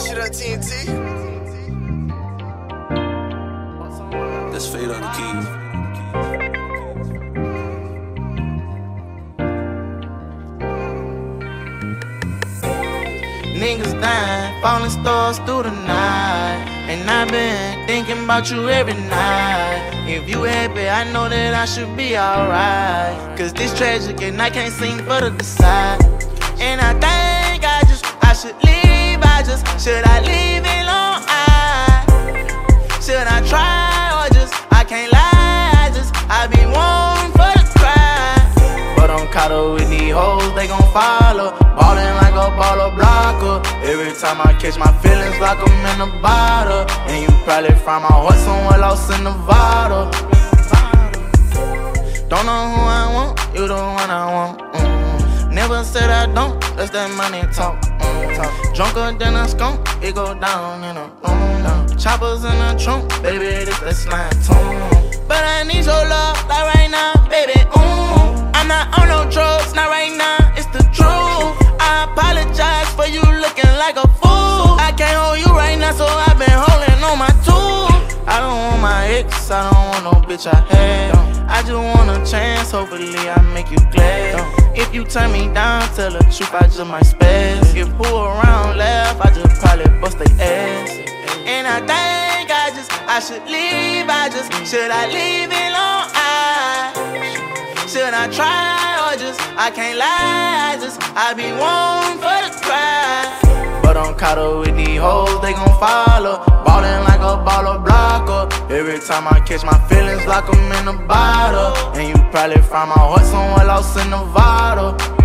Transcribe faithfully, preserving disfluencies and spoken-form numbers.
Shit on T N T. That's Fade on the keys. Niggas dying, falling stars through the night. And I've been thinking about you every night. If you happy, I know that I should be alright. Cause this tragic and I can't seem for to decide. And I think I just, I should leave. I just, should I leave it long? I, should I try or just, I can't lie. I just, I be wanting for the cry. But I'm caught up with these hoes, they gon' follow. Ballin' like a baller blocker. Every time I catch my feelings, lock 'em in a bottle. And you probably find my heart somewhere lost in Nevada. Don't know who I want, you the one I want. Mm. Never said I don't, that's that money talk. Mm. talk. Drunker than a skunk, it go down in a room. Down. Choppers in the trunk, baby, this that slime tune. But I need your love, like right now, baby. Mm. I'm not on no drugs, not right now, it's the truth. I apologize for you looking like a fool. I can't hold you right now, so I've been holding on my tools. I don't want my ex, I don't want no bitch I had. I just want a chance, hopefully I make you glad. If you turn me down, tell the truth, I just might spaz. If who around laugh, I just probably bust they ass. And I think I just, I should leave. I just, should I leave it long? I, should I try or just, I can't lie. I just, I be wanting for the cry. But I'm caught up with these hoes, they gon' follow. Ballin' like a baller blocker. Every time I catch my feelings, lock 'em in a bottle. And you probably find my heart somewhere lost in Nevada.